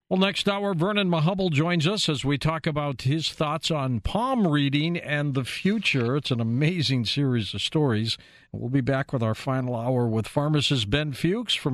Well, next hour, Vernon Mahubble joins us as we talk about his thoughts on palm reading and the future. It's an amazing series of stories. We'll be back with our final hour with pharmacist Ben Fuchs from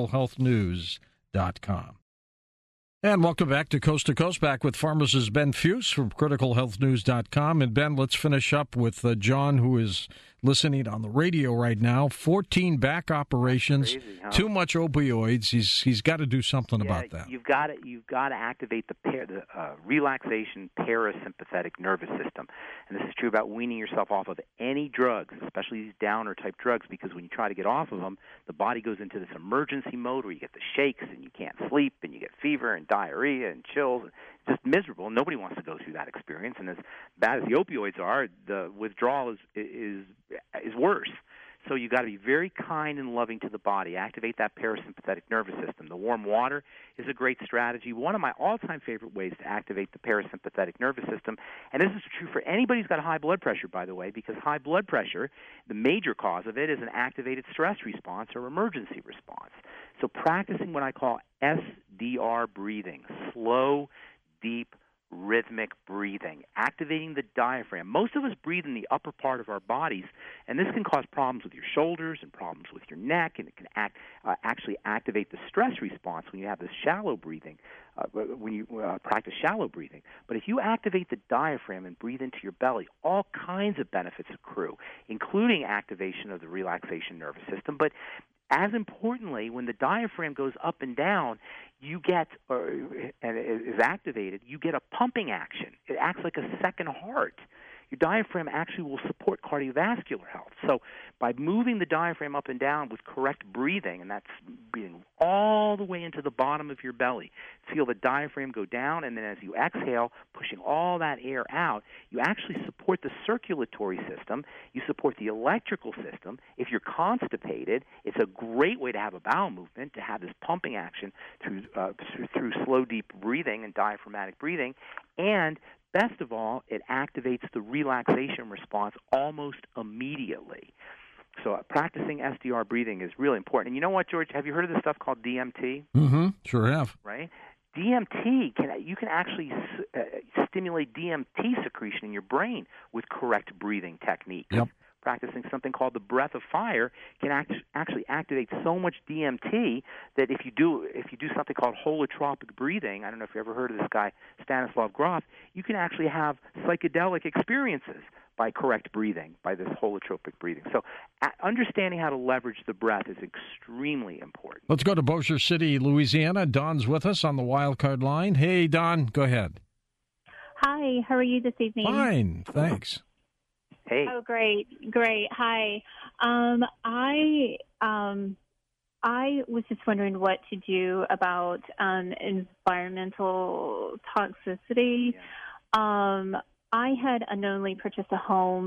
CriticalHealthNews.com. And welcome back to Coast, back with pharmacist Ben Fuchs from CriticalHealthNews.com. And Ben, let's finish up with John, who is listening on the radio right now. 14 back operations, crazy, huh? Too much opioids. He's got to do something about that. You've got to activate the relaxation parasympathetic nervous system, and this is true about weaning yourself off of any drugs, especially these downer type drugs, because when you try to get off of them, the body goes into this emergency mode where you get the shakes and you can't sleep and you get fever and diarrhea and chills. It's just miserable. Nobody wants to go through that experience, and as bad as the opioids are, the withdrawal is worse. So you've got to be very kind and loving to the body. Activate that parasympathetic nervous system. The warm water is a great strategy. One of my all-time favorite ways to activate the parasympathetic nervous system, and this is true for anybody who's got high blood pressure, by the way, because high blood pressure, the major cause of it is an activated stress response or emergency response. So practicing what I call SDR breathing, slow, deep, rhythmic breathing, activating the diaphragm. Most of us breathe in the upper part of our bodies, and this can cause problems with your shoulders and problems with your neck, and it can actually activate the stress response when you have this shallow breathing, when you practice shallow breathing. But if you activate the diaphragm and breathe into your belly, all kinds of benefits accrue, including activation of the relaxation nervous system. But as importantly, when the diaphragm goes up and down, you get, and is activated, you get a pumping action. It acts like a second heart. Your diaphragm actually will support cardiovascular health. So by moving the diaphragm up and down with correct breathing, and that's breathing all the way into the bottom of your belly, feel the diaphragm go down, and then as you exhale, pushing all that air out, you actually support the circulatory system, you support the electrical system. If you're constipated, it's a great way to have a bowel movement, to have this pumping action through slow, deep breathing and diaphragmatic breathing, and best of all, it activates the relaxation response almost immediately. So practicing SDR breathing is really important. And you know what, George? Have you heard of this stuff called DMT? Mm-hmm. Sure have. Right? DMT, you can actually stimulate DMT secretion in your brain with correct breathing techniques. Yep. Practicing something called the breath of fire can actually activate so much DMT that if you do something called holotropic breathing, I don't know if you ever heard of this guy Stanislav Grof, you can actually have psychedelic experiences by correct breathing, by this holotropic breathing. So understanding how to leverage the breath is extremely important. Let's go to Bossier City, Louisiana. Don's with us on the wildcard line. Hey, Don, go ahead. Hi, how are you this evening? Fine, thanks. Hey. Oh, great. Hi. I was just wondering what to do about environmental toxicity. Yeah. I had unknowingly purchased a home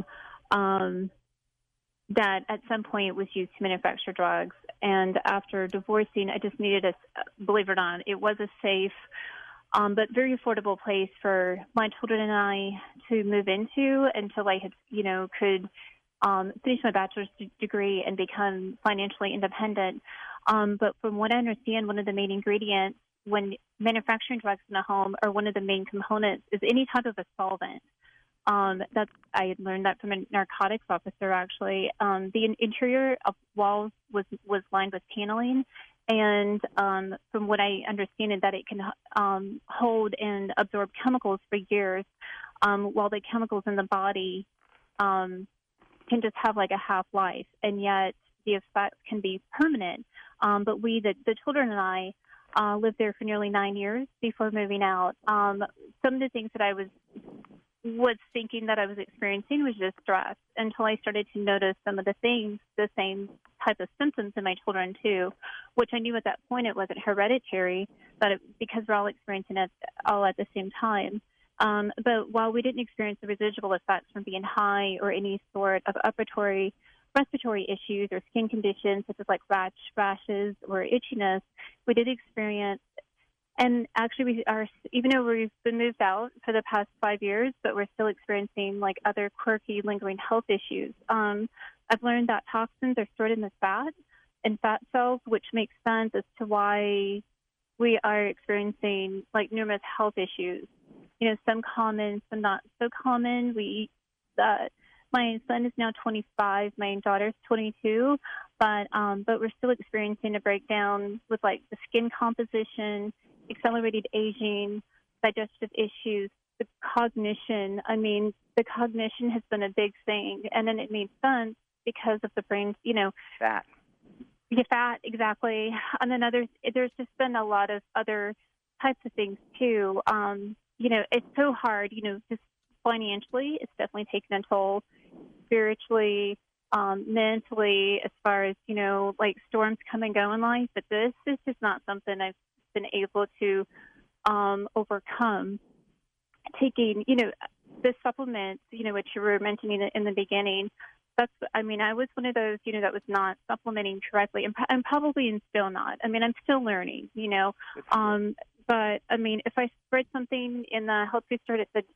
that at some point was used to manufacture drugs, and after divorcing, I just needed believe it or not, it was a safe but very affordable place for my children and I to move into until I had, could finish my bachelor's degree and become financially independent. But from what I understand, one of the main ingredients when manufacturing drugs in a home, or one of the main components, is any type of a solvent. I had learned that from a narcotics officer, actually. The interior of walls was lined with paneling. And from what I understand is that it can hold and absorb chemicals for years, while the chemicals in the body can just have like a half-life, and yet the effects can be permanent. But the children and I lived there for nearly 9 years before moving out. Some of the things that I was thinking that I was experiencing was just stress, until I started to notice some of the things, the same type of symptoms in my children too, which I knew at that point it wasn't hereditary, because we're all experiencing it all at the same time. But while we didn't experience the residual effects from being high or any sort of respiratory issues or skin conditions such as like rashes or itchiness, we did experience. And actually, even though we've been moved out for the past 5 years, but we're still experiencing like other quirky, lingering health issues. I've learned that toxins are stored in the fat and fat cells, which makes sense as to why we are experiencing like numerous health issues. Some common, some not so common. My son is now 25, my daughter's 22, but we're still experiencing a breakdown with like the skin composition, accelerated aging, digestive issues, the cognition. I mean, the cognition has been a big thing, and then it made sense because of the brain, Fat. Yeah, fat, exactly. And then there's just been a lot of other types of things too. It's so hard, just financially, it's definitely taken a toll. Spiritually, mentally, as far as, like storms come and go in life. But this is just not something I've been able to overcome. Taking, the supplements, which you were mentioning in the beginning, I was one of those, that was not supplementing correctly, and probably and still not. I mean, I'm still learning, but I mean, if I spread something in the health food store, it's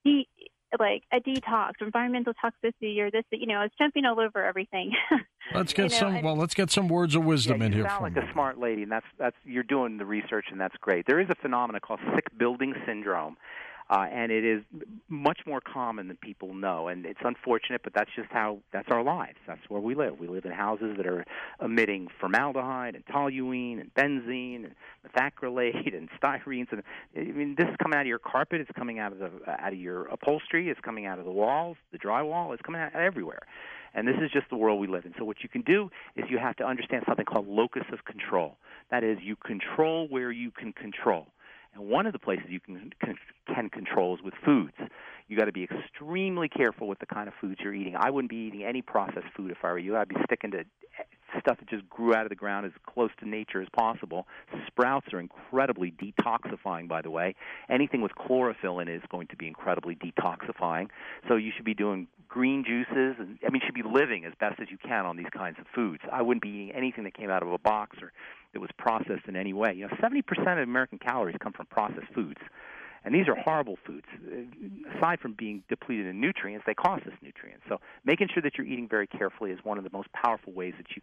like a detox, environmental toxicity, or this, I was jumping all over everything. Let's get let's get some words of wisdom in here. You sound like a smart lady, and that's you're doing the research, and that's great. There is a phenomenon called sick building syndrome. And it is much more common than people know, and it's unfortunate, but that's our lives. That's where we live. We live in houses that are emitting formaldehyde and toluene and benzene and methacrylate and styrenes. And I mean, this is coming out of your carpet. It's coming out of your upholstery. It's coming out of the walls, the drywall. It's coming out everywhere. And this is just the world we live in. So what you can do is you have to understand something called locus of control. That is, you control where you can control. And one of the places you can control is with foods. You got to be extremely careful with the kind of foods you're eating. I wouldn't be eating any processed food if I were you. I'd be sticking to stuff that just grew out of the ground as close to nature as possible. Sprouts are incredibly detoxifying, by the way. Anything with chlorophyll in it is going to be incredibly detoxifying. So you should be doing green juices. You should be living as best as you can on these kinds of foods. I wouldn't be eating anything that came out of a box or that was processed in any way. 70% of American calories come from processed foods. And these are horrible foods. Aside from being depleted in nutrients, they cost us nutrients. So making sure that you're eating very carefully is one of the most powerful ways that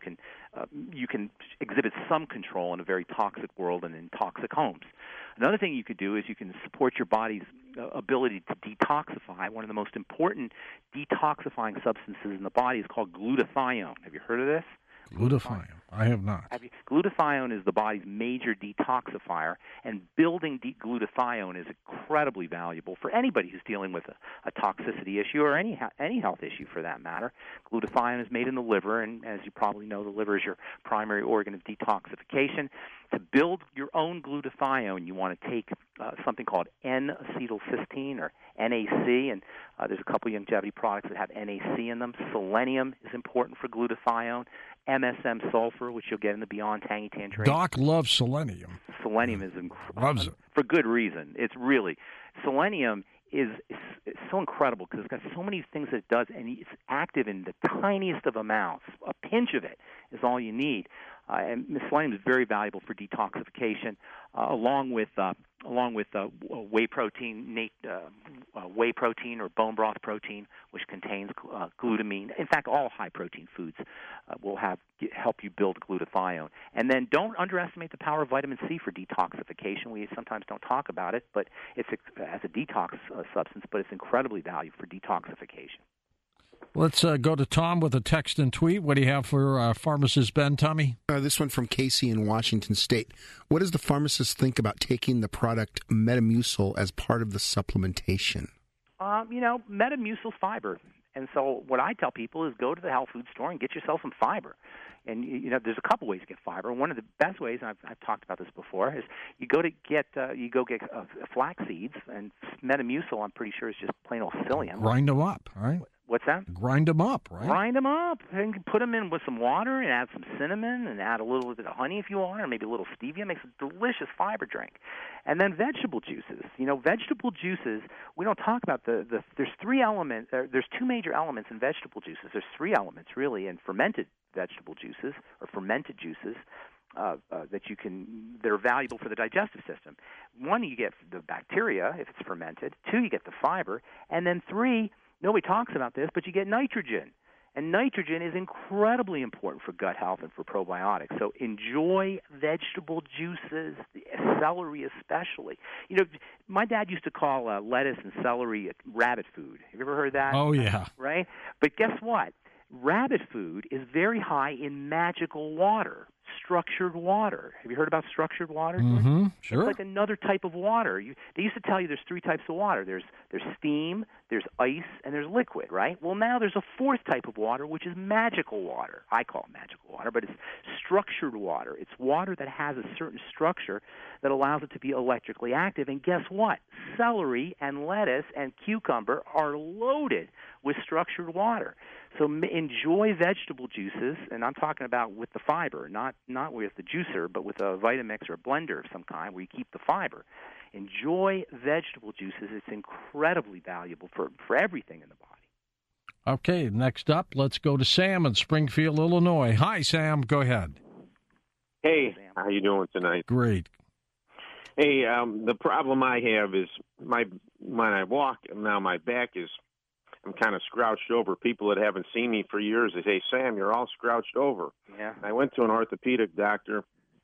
you can exhibit some control in a very toxic world and in toxic homes. Another thing you could do is you can support your body's ability to detoxify. One of the most important detoxifying substances in the body is called glutathione. Have you heard of this? Glutathione. I have not. Glutathione is the body's major detoxifier, and building glutathione is incredibly valuable for anybody who's dealing with a toxicity issue or any health issue for that matter. Glutathione is made in the liver, and as you probably know, the liver is your primary organ of detoxification. To build your own glutathione, you want to take something called N-acetylcysteine or NAC, and there's a couple of longevity products that have NAC in them. Selenium is important for glutathione. MSM sulfur, which you'll get in the Beyond Tangy Tangerine. Doc loves selenium. Selenium is incredible. Loves it. For good reason. It's really, selenium is so incredible because it's got so many things that it does, and it's active in the tiniest of amounts. A pinch of it is all you need. And selenium is very valuable for detoxification, along with whey protein or bone broth protein, which contains glutamine. In fact, all high-protein foods will help you build glutathione. And then don't underestimate the power of vitamin C for detoxification. We sometimes don't talk about it, but it's as a detox substance, but it's incredibly valuable for detoxification. Let's go to Tom with a text and tweet. What do you have for pharmacist Ben, Tommy? This one from Casey in Washington State. What does the pharmacist think about taking the product Metamucil as part of the supplementation? Metamucil's fiber. And so what I tell people is go to the health food store and get yourself some fiber. And, there's a couple ways to get fiber. One of the best ways, and I've talked about this before, is you go get flax seeds, and Metamucil, I'm pretty sure, is just plain old psyllium. Grind them up, right? What's that? Grind them up, right? Grind them up and put them in with some water and add some cinnamon and add a little bit of honey if you want, or maybe a little stevia. It makes a delicious fiber drink. And then vegetable juices. Vegetable juices, we don't talk about there's three elements. There's two major elements in vegetable juices. There's three elements, really, in fermented vegetable juices or fermented juices. That are valuable for the digestive system. One, you get the bacteria if it's fermented. Two, you get the fiber. And then three, nobody talks about this, but you get nitrogen. And nitrogen is incredibly important for gut health and for probiotics. So enjoy vegetable juices, celery especially. You know, my dad used to call lettuce and celery rabbit food. Have you ever heard that? Oh, yeah. Right? But guess what? Rabbit food is very high in magical water, structured water. Have you heard about structured water? Mm-hmm. Sure. It's like another type of water. They used to tell you there's 3 types of water. There's steam, there's ice, and there's liquid, right? Well, now there's a 4th type of water, which is magical water. I call it magical water, but it's structured water. It's water that has a certain structure that allows it to be electrically active. And guess what? Celery and lettuce and cucumber are loaded with structured water. So enjoy vegetable juices, and I'm talking about with the fiber, not with the juicer, but with a Vitamix or a blender of some kind where you keep the fiber. Enjoy vegetable juices. It's incredibly valuable for everything in the body. Okay, next up, let's go to Sam in Springfield, Illinois. Hi, Sam. Go ahead. Hey, how you doing tonight? Great. Hey, the problem I have is when I walk now, my back is, I'm kind of scrouched over. People that haven't seen me for years, they say, Sam, you're all scrouched over. Yeah. I went to an orthopedic doctor.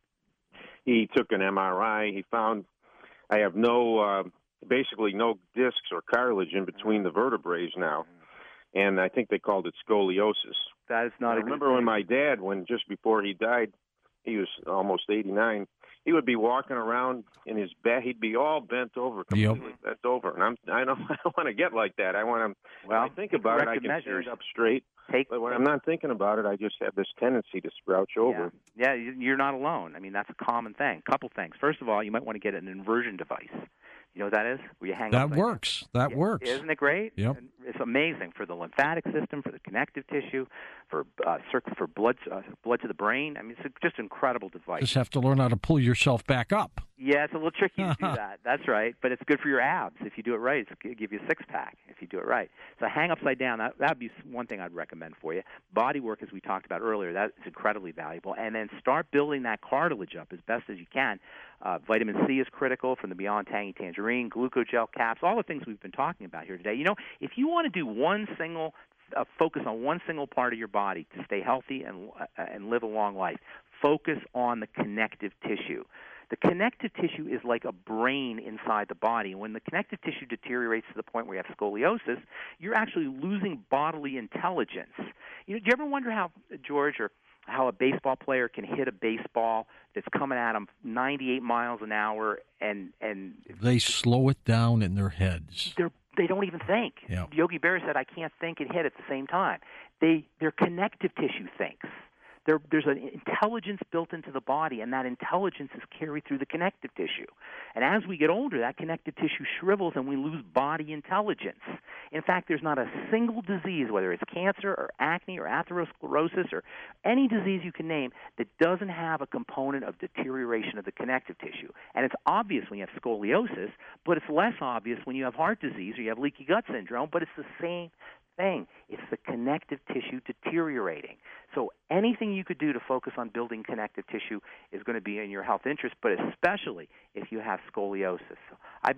He took an MRI. He found I have basically no discs or cartilage in between the vertebrae now. And I think they called it scoliosis. That is not I remember when my dad, just before he died, he was almost 89, he would be walking around in his bed. He'd be all bent over, completely bent over. And I don't want to get like that. I want to. When I think about it, I can stand up straight. But when I'm not thinking about it, I just have this tendency to slouch over. Yeah, you're not alone. I mean, that's a common thing. Couple things. First of all, you might want to get an inversion device. You know what that is? Where you hang that works. That works. Isn't it great? Yep. It's amazing for the lymphatic system, for the connective tissue, for blood to the brain. I mean, it's just an incredible device. Just have to learn how to pull yourself back up. Yeah, it's a little tricky to do that. That's right. But it's good for your abs. If you do it right, it'll give you a six-pack if you do it right. So hang upside down. That would be one thing I'd recommend for you. Body work, as we talked about earlier, that is incredibly valuable. And then start building that cartilage up as best as you can. Vitamin C is critical from the Beyond Tangy Tangerine, glucogel caps, all the things we've been talking about here today. You know, if you want to do focus on one single part of your body to stay healthy and live a long life, focus on the connective tissue. The connective tissue is like a brain inside the body. And when the connective tissue deteriorates to the point where you have scoliosis, you're actually losing bodily intelligence. You know, do you ever wonder how, George, or how a baseball player can hit a baseball that's coming at them 98 miles an hour and they slow it down in their heads. They don't even think. Yeah. Yogi Berra said, I can't think and hit at the same time. Their connective tissue thinks. There's an intelligence built into the body, and that intelligence is carried through the connective tissue. And as we get older, that connective tissue shrivels and we lose body intelligence. In fact, there's not a single disease, whether it's cancer or acne or atherosclerosis or any disease you can name, that doesn't have a component of deterioration of the connective tissue. And it's obvious when you have scoliosis, but it's less obvious when you have heart disease or you have leaky gut syndrome, but it's the same thing. It's the connective tissue deteriorating. So anything you could do to focus on building connective tissue is going to be in your health interest, but especially if you have scoliosis. So I'd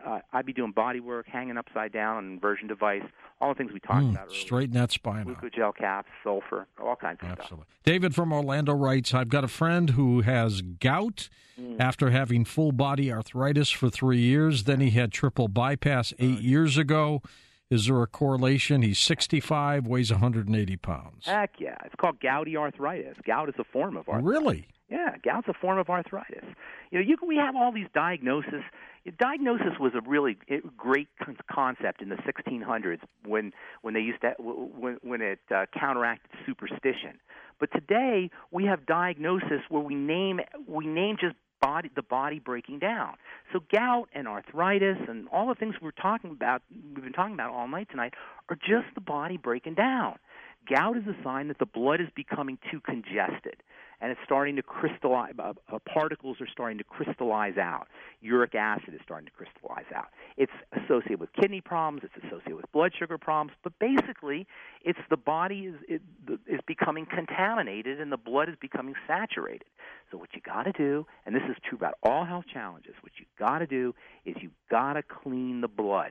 be doing body work, hanging upside down, an inversion device, all the things we talked about earlier. Straighten that spine out. Glucogel caps, sulfur, all kinds of Absolutely. stuff. David from Orlando writes, I've got a friend who has gout after having full-body arthritis for 3 years. Then he had triple bypass 8 years ago. Is there a correlation? He's 65, weighs 180 pounds. Heck yeah. It's called gouty arthritis. Gout is a form of arthritis. Really? Yeah, gout's a form of arthritis. You know, we have all these diagnoses. Diagnosis was a really great concept in the 1600s when they used to when it counteracted superstition. But today we have diagnosis where we name just the body breaking down. So gout and arthritis and all the things we've been talking about all night tonight are just the body breaking down. Gout is a sign that the blood is becoming too congested, and it's starting to crystallize. Particles are starting to crystallize out. Uric acid is starting to crystallize out. It's associated with kidney problems. It's associated with blood sugar problems. But basically, it's the body is becoming contaminated, and the blood is becoming saturated. So what you got to do, and this is true about all health challenges, what you got to do is you got to clean the blood.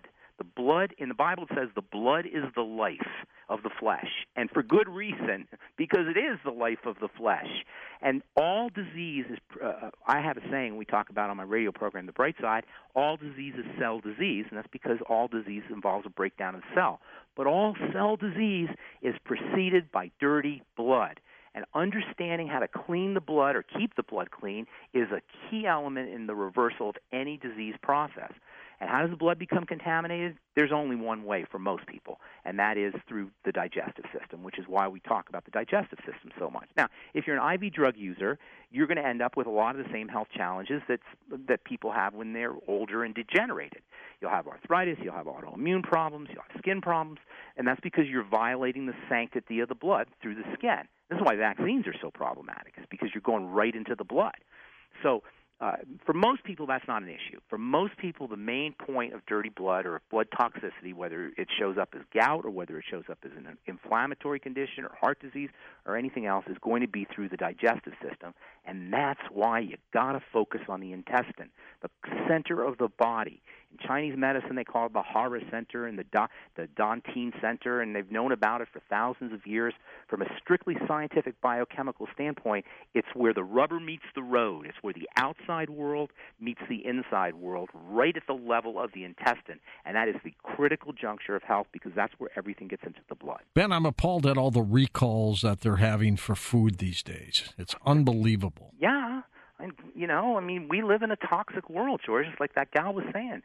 The blood, in the Bible, it says the blood is the life of the flesh, and for good reason, because it is the life of the flesh. And all disease is, I have a saying we talk about on my radio program, The Bright Side, all disease is cell disease, and that's because all disease involves a breakdown of the cell. But all cell disease is preceded by dirty blood. And understanding how to clean the blood or keep the blood clean is a key element in the reversal of any disease process. And how does the blood become contaminated? There's only one way for most people, and that is through the digestive system, which is why we talk about the digestive system so much. Now, if you're an IV drug user, you're going to end up with a lot of the same health challenges that people have when they're older and degenerated. You'll have arthritis, you'll have autoimmune problems, you'll have skin problems, and that's because you're violating the sanctity of the blood through the skin. This is why vaccines are so problematic, is because you're going right into the blood. So for most people, that's not an issue. For most people, the main point of dirty blood or blood toxicity, whether it shows up as gout or whether it shows up as an inflammatory condition or heart disease or anything else, is going to be through the digestive system. And that's why you got to focus on the intestine, the center of the body. In Chinese medicine, they call it the Hara Center and the Dantian Center, and they've known about it for thousands of years. From a strictly scientific biochemical standpoint, it's where the rubber meets the road. It's where the outside world meets the inside world, right at the level of the intestine. And that is the critical juncture of health, because that's where everything gets into the blood. Ben, I'm appalled at all the recalls that they're having for food these days. It's unbelievable. Yeah. And, we live in a toxic world, George, just like that gal was saying.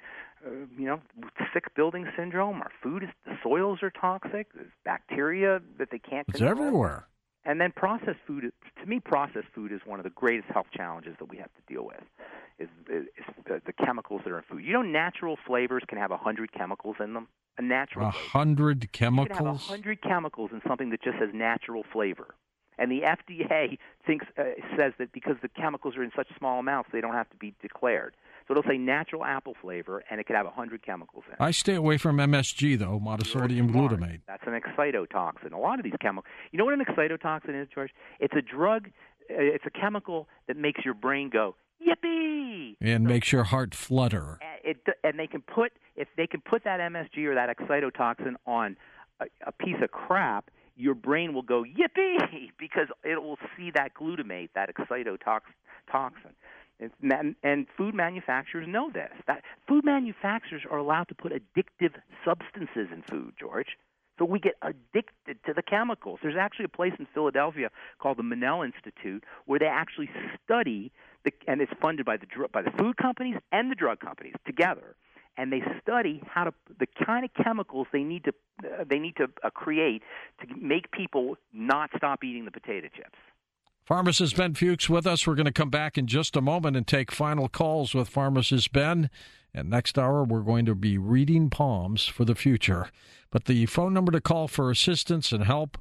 Sick building syndrome, our food the soils are toxic, there's bacteria that they can't control. It's everywhere. And then processed food, to me, processed food is one of the greatest health challenges that we have to deal with, is the chemicals that are in food. Natural flavors can have 100 chemicals in them. A natural 100 chemicals? You can have 100 chemicals in something that just has natural flavor. And the FDA says that because the chemicals are in such small amounts, they don't have to be declared. So it'll say natural apple flavor, and it could have 100 chemicals in it. I stay away from MSG, though, monosodium glutamate. That's an excitotoxin. A lot of these chemicals. You know what an excitotoxin is, George? It's a drug. It's a chemical that makes your brain go, yippee! And makes your heart flutter. And they can put that MSG or that excitotoxin on a piece of crap, your brain will go, yippee, because it will see that glutamate, that excitotoxin. And food manufacturers know this. That food manufacturers are allowed to put addictive substances in food, George. So we get addicted to the chemicals. There's actually a place in Philadelphia called the Monell Institute where they actually study, and it's funded by the food companies and the drug companies together. And they study the kind of chemicals they need to create to make people not stop eating the potato chips. Pharmacist Ben Fuchs with us. We're going to come back in just a moment and take final calls with Pharmacist Ben. And next hour, we're going to be reading palms for the future. But the phone number to call for assistance and help,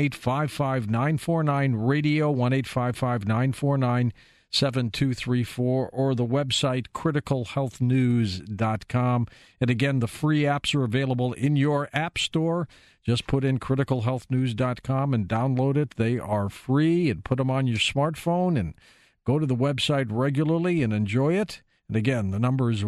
1-855-949-RADIO, 1-855-949-7234, or the website criticalhealthnews.com. And again, the free apps are available in your app store. Just put in criticalhealthnews.com and download it. They are free, and put them on your smartphone and go to the website regularly and enjoy it. And again, the number is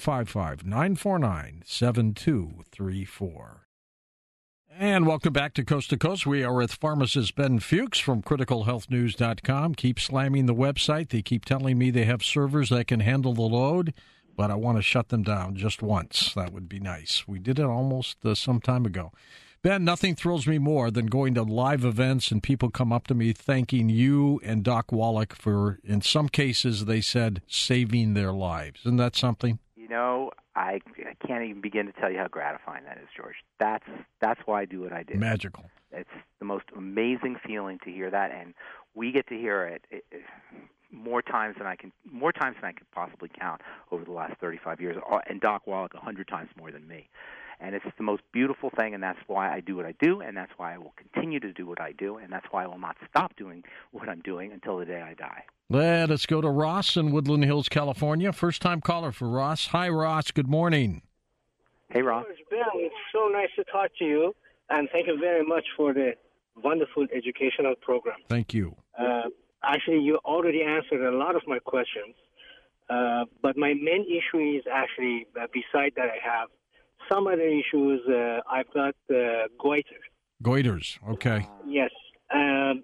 1-855-949-7234. And welcome back to Coast. We are with pharmacist Ben Fuchs from criticalhealthnews.com. Keep slamming the website. They keep telling me they have servers that can handle the load, but I want to shut them down just once. That would be nice. We did it almost some time ago. Ben, nothing thrills me more than going to live events and people come up to me thanking you and Doc Wallach for, in some cases, they said, saving their lives. Isn't that something? I can't even begin to tell you how gratifying that is, George. That's why I do what I do. Magical. It's the most amazing feeling to hear that, and we get to hear it more times than I could possibly count over the last 35 years, and Doc Wallach 100 times more than me. And it's the most beautiful thing, and that's why I do what I do, and that's why I will continue to do what I do, and that's why I will not stop doing what I'm doing until the day I die. Let us go to Ross in Woodland Hills, California. First-time caller for Ross. Hi, Ross. Good morning. Hey, Ross. Ben, it's so nice to talk to you, and thank you very much for the wonderful educational program. Thank you. Actually, you already answered a lot of my questions, but my main issue is actually, beside that I have some other issues. I've got goiter. Goiters, okay. Yes. And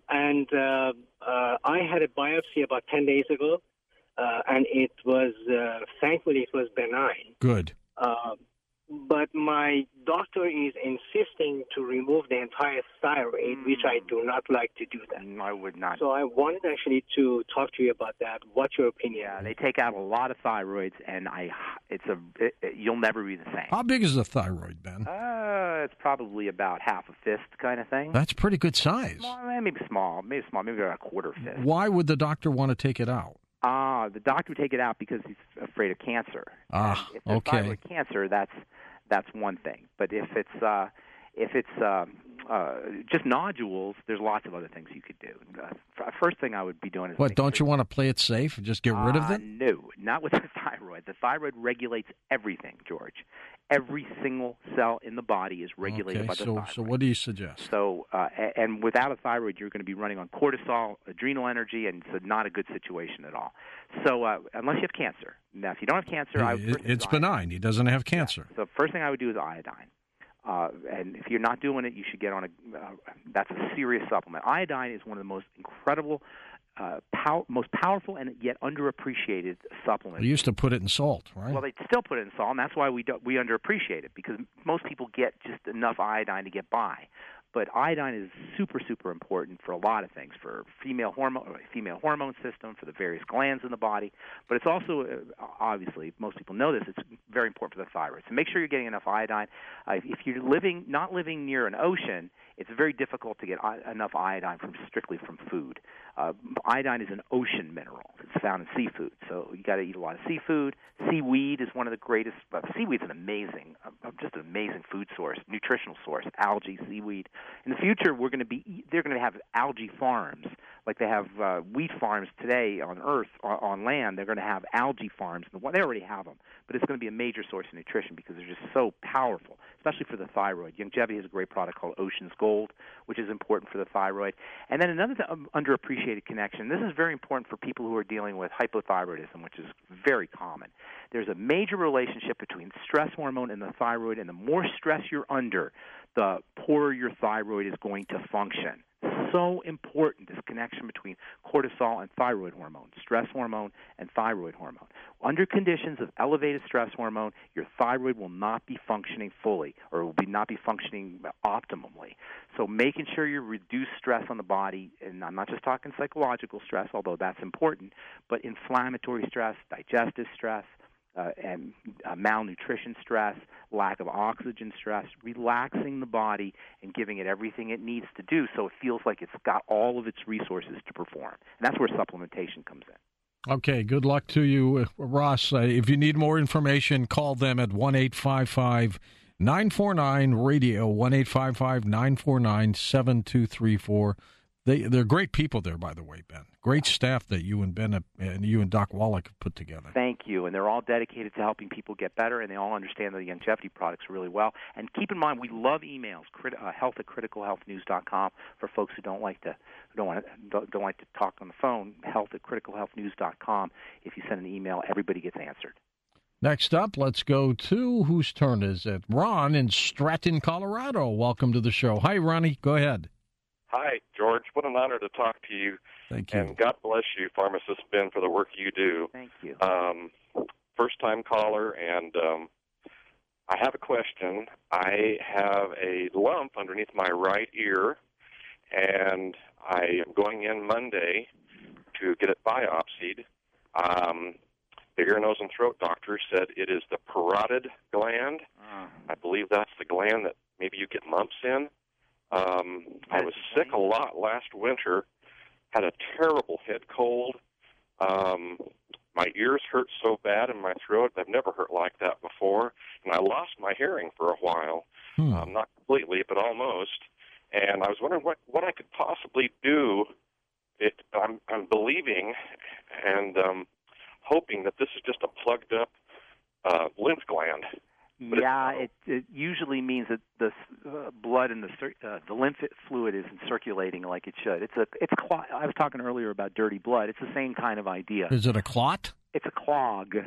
I had a biopsy about 10 days ago, and it was, thankfully, it was benign. Good. But my doctor is insisting to remove the entire thyroid, which I do not like to do that. I would not. So I wanted actually to talk to you about that. What's your opinion? Yeah, they take out a lot of thyroids, and you'll never be the same. How big is the thyroid, Ben? It's probably about half a fist kind of thing. That's pretty good size. Maybe small, maybe about a quarter fist. Why would the doctor want to take it out? The doctor would take it out because he's afraid of cancer. If there's okay. thyroid cancer, that's one thing. But if it's just nodules, there's lots of other things you could do. First thing I would be doing is... What, don't you want to play it safe and just get rid of them? No, not with the thyroid. The thyroid regulates everything, George. Every single cell in the body is regulated by the thyroid. So what do you suggest? So, and without a thyroid, you're going to be running on cortisol, adrenal energy, and it's not a good situation at all. So, unless you have cancer. Now, if you don't have cancer... It's benign. He doesn't have cancer. Yeah. So first thing I would do is iodine. And if you're not doing it, you should get on that's a serious supplement. Iodine is one of the most incredible, most powerful and yet underappreciated supplements. They used to put it in salt, right? Well, they still put it in salt, and that's why we underappreciate it, because most people get just enough iodine to get by. But iodine is super, super important for a lot of things, for female hormone system, for the various glands in the body. But it's also, obviously, most people know this, it's very important for the thyroid. So make sure you're getting enough iodine. If you're not living near an ocean, it's very difficult to get enough iodine strictly from food. Iodine is an ocean mineral. It's found in seafood, so you got to eat a lot of seafood. Seaweed is one of the greatest. Seaweed's an amazing, just an amazing food source, nutritional source. Algae, seaweed. In the future, they're going to have algae farms, like they have wheat farms today on Earth, on land. They're going to have algae farms. They already have them, but it's going to be a major source of nutrition because they're just so powerful, especially for the thyroid. Youngevity has a great product called Ocean's Gold, which is important for the thyroid. And then another underappreciated connection. This is very important for people who are dealing with hypothyroidism, which is very common. There's a major relationship between stress hormone and the thyroid, and the more stress you're under, the poorer your thyroid is going to function. So important, this connection between cortisol and thyroid hormone, stress hormone and thyroid hormone. Under conditions of elevated stress hormone, your thyroid will not be functioning fully, or will not be functioning optimally. So making sure you reduce stress on the body, and I'm not just talking psychological stress, although that's important, but inflammatory stress, digestive stress, and malnutrition stress, lack of oxygen stress, relaxing the body and giving it everything it needs to do so it feels like it's got all of its resources to perform. And that's where supplementation comes in. Okay, good luck to you, Ross. If you need more information, call them at 1-855-949-RADIO, 1-855-949-7234. They're great people there, by the way, Ben. Great staff that you and Ben and you and Doc Wallach have put together. Thank you. And they're all dedicated to helping people get better, and they all understand the Youngevity products really well. And keep in mind, we love emails, health@criticalhealthnews.com for folks who don't like to talk on the phone. Health@criticalhealthnews.com. If you send an email, everybody gets answered. Next up, let's go to whose turn is it? Ron in Stratton, Colorado. Welcome to the show. Hi, Ronnie. Go ahead. Hi, George. What an honor to talk to you. Thank you. And God bless you, Pharmacist Ben, for the work you do. Thank you. First-time caller, and I have a question. I have a lump underneath my right ear, and I am going in Monday to get it biopsied. The ear, nose, and throat doctor said it is the parotid gland. I believe that's the gland that maybe you get lumps in. I was sick a lot last winter, had a terrible head cold. My ears hurt so bad in my throat. I've never hurt like that before. And I lost my hearing for a while. Not completely, but almost. And I was wondering what I could possibly do. I'm believing and hoping that this is just a plugged up lymph gland. Yeah, it usually means that the blood and the lymph fluid isn't circulating like it should. I was talking earlier about dirty blood. It's the same kind of idea. Is it a clot? It's a clog.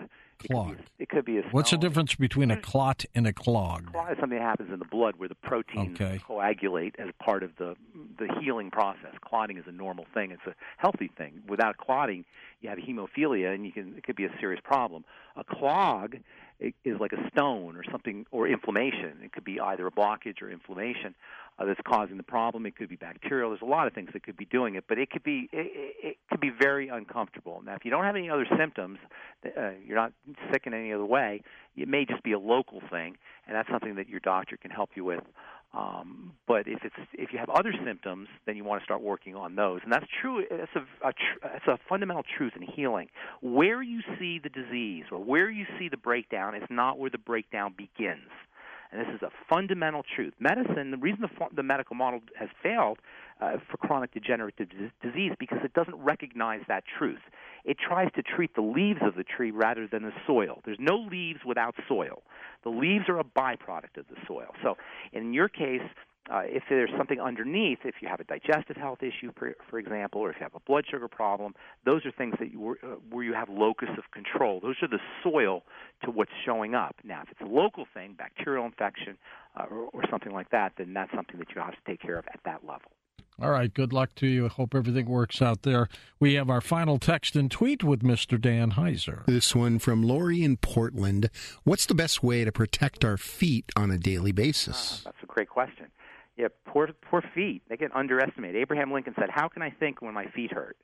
Clog. It could be a What's the stone. difference between a clot and a clog? Clot is something that happens in the blood where the proteins coagulate as part of the healing process. Clotting is a normal thing. It's a healthy thing. Without clotting, you have hemophilia, and it could be a serious problem. A clog is like a stone or something, or inflammation. It could be either a blockage or inflammation that's causing the problem. It could be bacterial. There's a lot of things that could be doing it, but it could be very uncomfortable. Now, if you don't have any other symptoms, you're not sick in any other way, it may just be a local thing, and that's something that your doctor can help you with. But if you have other symptoms, then you want to start working on those, and that's true. It's a fundamental truth in healing. Where you see the disease or where you see the breakdown is not where the breakdown begins. And this is a fundamental truth. Medicine, the reason the medical model has failed for chronic degenerative disease, because it doesn't recognize that truth. It tries to treat the leaves of the tree rather than the soil. There's no leaves without soil. The leaves are a byproduct of the soil. So in your case, if there's something underneath, if you have a digestive health issue, for example, or if you have a blood sugar problem, those are things that where you have locus of control. Those are the soil to what's showing up. Now, if it's a local thing, bacterial infection or something like that, then that's something that you have to take care of at that level. All right, good luck to you. I hope everything works out there. We have our final text and tweet with Mr. Dan Heiser. This one from Lori in Portland. What's the best way to protect our feet on a daily basis? That's a great question. Yeah, poor feet. They get underestimated. Abraham Lincoln said, "How can I think when my feet hurt?"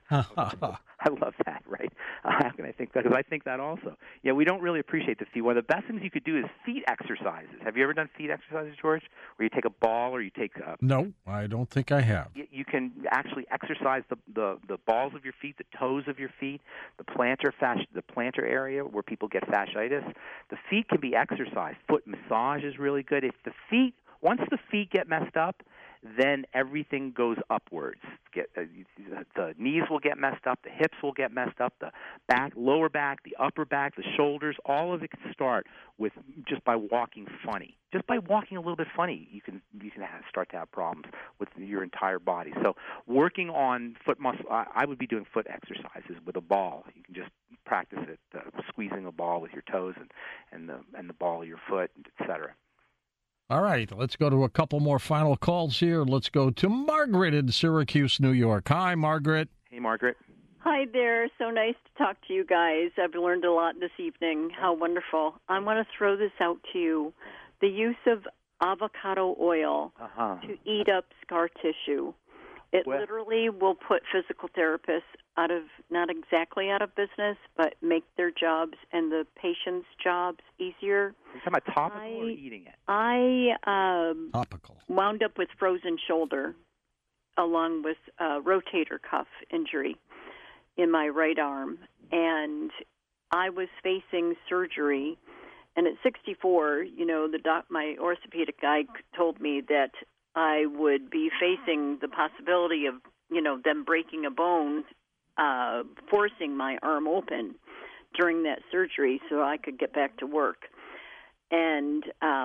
I love that, right? How can I think that? Because I think that also. Yeah, we don't really appreciate the feet. One of the best things you could do is feet exercises. Have you ever done feet exercises, George? Where you take a ball or you take No, I don't think I have. You can actually exercise the balls of your feet, the toes of your feet, the plantar area where people get fasciitis. The feet can be exercised. Foot massage is really good. Once the feet get messed up, then everything goes upwards. The knees will get messed up, the hips will get messed up, the back, lower back, the upper back, the shoulders. All of it can start with just by walking funny. Just by walking a little bit funny, you can start to have problems with your entire body. So working on foot muscle, I would be doing foot exercises with a ball. You can just practice it, squeezing a ball with your toes and the ball of your foot, etc. All right, let's go to a couple more final calls here. Let's go to Margaret in Syracuse, New York. Hi, Margaret. Hey, Margaret. Hi there. So nice to talk to you guys. I've learned a lot this evening. How wonderful. I want to throw this out to you. The use of avocado oil to eat up scar tissue. It literally will put physical therapists not exactly out of business, but make their jobs and the patient's jobs easier. You're talking about topical or eating it? I topical. Wound up with frozen shoulder along with rotator cuff injury in my right arm. And I was facing surgery. And at 64, my orthopedic guy told me that I would be facing the possibility of, them breaking a bone, forcing my arm open during that surgery so I could get back to work. And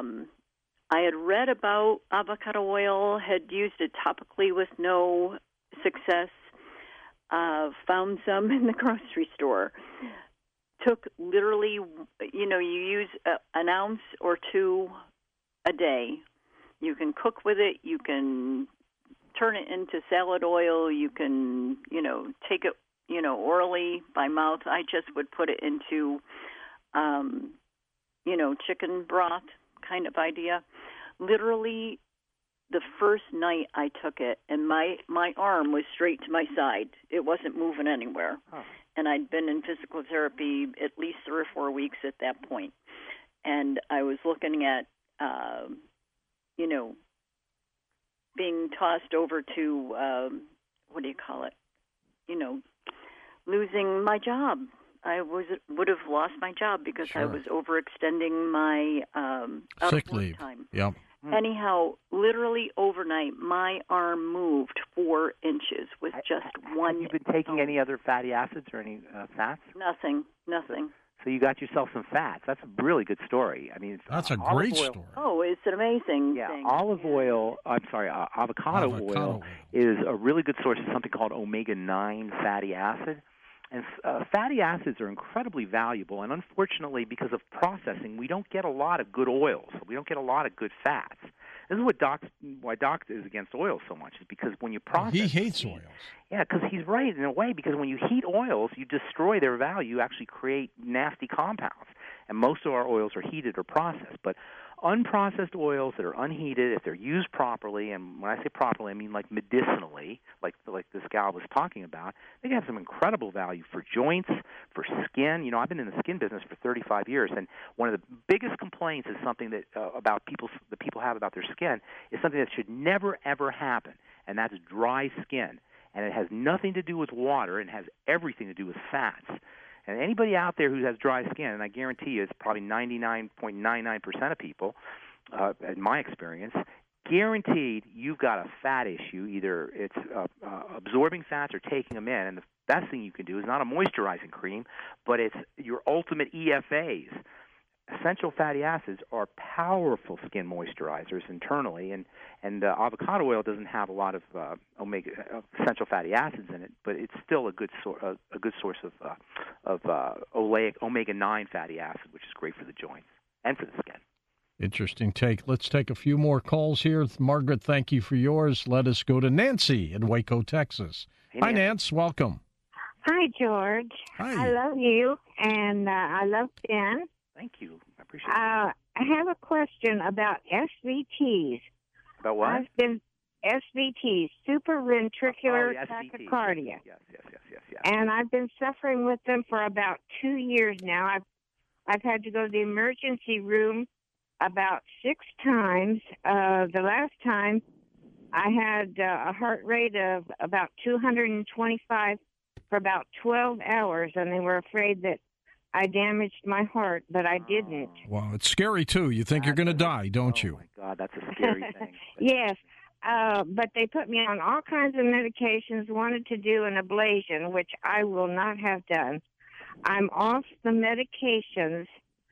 I had read about avocado oil, had used it topically with no success, found some in the grocery store. Took literally, you use an ounce or two a day. You can cook with it. You can turn it into salad oil. You can, take it, orally by mouth. I just would put it into, chicken broth kind of idea. Literally, the first night I took it, and my arm was straight to my side. It wasn't moving anywhere. Huh. And I'd been in physical therapy at least 3 or 4 weeks at that point. And I was looking at, being tossed over to, losing my job. I would have lost my job because I was overextending my sick leave time. Yep. Anyhow, literally overnight, my arm moved 4 inches with just one. Have you been taking any other fatty acids or any fats? Nothing. So you got yourself some fats. That's a really good story. I mean, that's a great story. Oh, it's an amazing thing. Avocado oil is a really good source of something called omega-9 fatty acid. And fatty acids are incredibly valuable, and unfortunately, because of processing, we don't get a lot of good oils. We don't get a lot of good fats. This is why Doc is against oil so much, is because when you process... He hates oils. Yeah, because he's right in a way, because when you heat oils, you destroy their value. You actually create nasty compounds, and most of our oils are heated or processed. But unprocessed oils that are unheated, if they're used properly, and when I say properly, I mean like medicinally, like this gal was talking about, they can have some incredible value for joints, for skin. You know, I've been in the skin business for 35 years, and one of the biggest complaints is something that people have about their skin is something that should never ever happen, and that's dry skin. And it has nothing to do with water, and has everything to do with fats. And anybody out there who has dry skin, and I guarantee you it's probably 99.99% of people, in my experience, guaranteed you've got a fat issue. Either it's absorbing fats or taking them in. And the best thing you can do is not a moisturizing cream, but it's your ultimate EFAs. Essential fatty acids are powerful skin moisturizers internally, and avocado oil doesn't have a lot of essential fatty acids in it, but it's still a good source of omega-9 fatty acid, which is great for the joints and for the skin. Interesting take. Let's take a few more calls here. Margaret, thank you for yours. Let us go to Nancy in Waco, Texas. Hey, Hi, Nancy. Welcome. Hi, George. Hi. I love you, and I love Ben. Thank you. I appreciate it. I have a question about SVTs. About what? I've been SVTs, supraventricular tachycardia. Yes. And I've been suffering with them for about 2 years now. I've had to go to the emergency room about 6 times. The last time I had a heart rate of about 225 for about 12 hours, and they were afraid that I damaged my heart, but I didn't. Wow, it's scary, too. You think you're going to die, don't you? Oh, my God, that's a scary thing. Yes, but they put me on all kinds of medications, wanted to do an ablation, which I will not have done. I'm off the medications,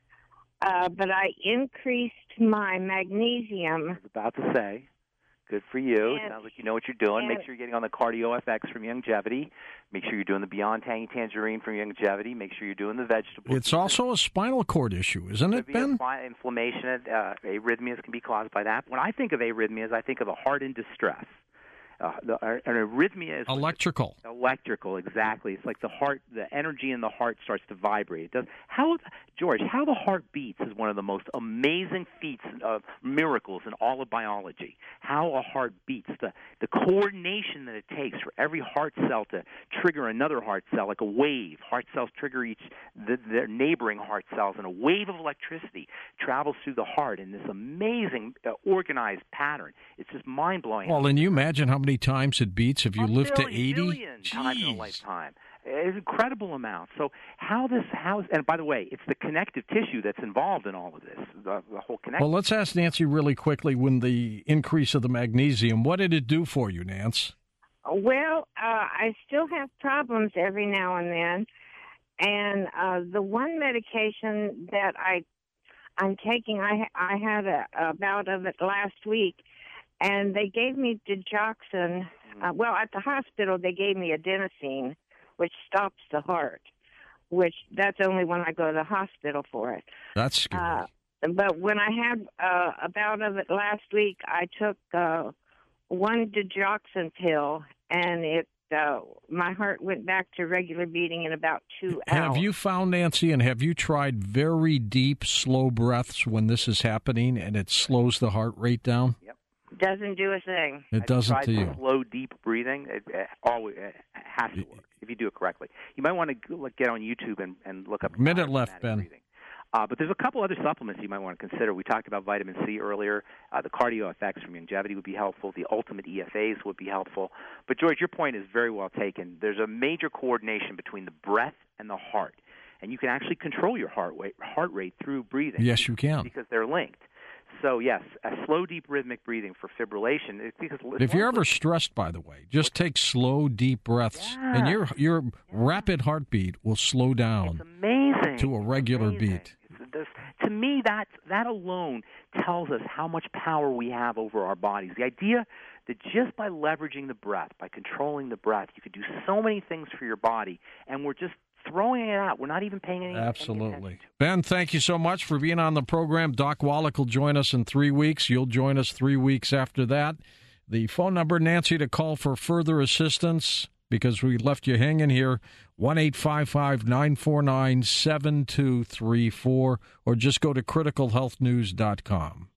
but I increased my magnesium. I was about to say. Good for you. It sounds like you know what you're doing. Make sure you're getting on the Cardio FX from Youngevity. Make sure you're doing the Beyond Tangy Tangerine from Youngevity. Make sure you're doing the vegetables. It's also a spinal cord issue, isn't it, Ben? Inflammation, arrhythmias can be caused by that. When I think of arrhythmias, I think of a heart in distress. An arrhythmia is electrical. Electrical, exactly. It's like the heart, the energy in the heart starts to vibrate. It does. George, how the heart beats is one of the most amazing feats of miracles in all of biology. How a heart beats, the coordination that it takes for every heart cell to trigger another heart cell, like a wave. Heart cells trigger their neighboring heart cells, and a wave of electricity travels through the heart in this amazing organized pattern. It's just mind-blowing. Well, and you imagine how many times it beats if you live to 80? Billion times in a lifetime. It's an incredible amount. So and by the way, it's the connective tissue that's involved in all of this, the whole connection. Well, let's ask Nancy really quickly, when the increase of the magnesium, what did it do for you, Nance? Well, I still have problems every now and then. And the one medication that I'm taking, I had a bout of it last week, and they gave me digoxin. Well, at the hospital, they gave me adenosine, which stops the heart, which that's only when I go to the hospital for it. That's scary. But when I had a bout of it last week, I took one digoxin pill, and my heart went back to regular beating in about 2 hours. Have you found, Nancy, and have you tried very deep, slow breaths when this is happening, and it slows the heart rate down? Yep. Doesn't do a thing. It doesn't to you. Slow, deep breathing. It always has to work if you do it correctly. You might want to get on YouTube and look up. Minute left, Ben. Breathing. But there's a couple other supplements you might want to consider. We talked about vitamin C earlier. The Cardio FX from Youngevity would be helpful. The Ultimate EFAs would be helpful. But, George, your point is very well taken. There's a major coordination between the breath and the heart. And you can actually control your heart rate through breathing. Yes, you can. Because they're linked. So, yes, a slow, deep, rhythmic breathing for fibrillation. If you're ever stressed, by the way, just take slow, deep breaths, and your rapid heartbeat will slow down. It's amazing. To a regular beat. To me, that alone tells us how much power we have over our bodies. The idea that just by leveraging the breath, by controlling the breath, you could do so many things for your body, and we're just throwing it out. We're not even paying any Absolutely. attention to it. Ben, thank you so much for being on the program. Doc Wallach will join us in 3 weeks. You'll join us 3 weeks after that. The phone number, Nancy, to call for further assistance, because we left you hanging here, 1-855-949-7234, or just go to criticalhealthnews.com.